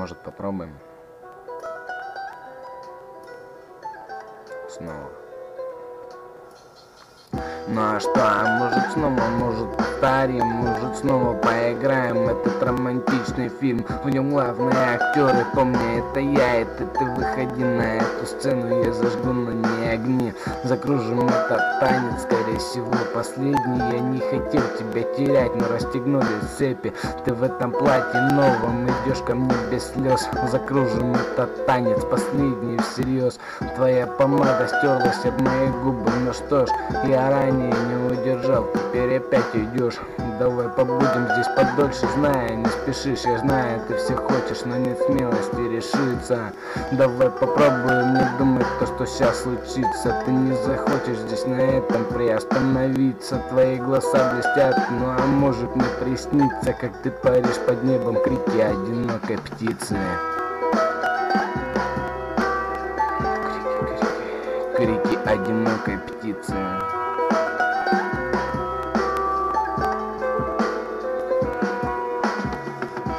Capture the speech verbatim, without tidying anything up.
Может, попробуем? Снова. Ну а что, а может снова, может повторим, может снова поиграем этот романтичный фильм. В нем главные актеры, помни, это я, это ты, выходи на эту сцену, я зажгу на ней огни. Закружим этот танец, скорее всего последний. Я не хотел тебя терять, но расстегнули цепи. Ты в этом платье новом идешь ко мне без слез. Закружим этот танец, последний всерьез. Твоя помада стерлась об мои губы, ну что ж, я ранее не удержал, теперь опять идешь. Давай побудем здесь подольше, знаю, не спешишь, я знаю, ты все хочешь, но нет смелости решиться. Давай попробуем не думать то, что сейчас случится. Ты не захочешь здесь на этом приостановиться. Твои глаза блестят, ну а может мне приснится, как ты паришь под небом, крики одинокой птицы. Крики, крики, крики одинокой птицы.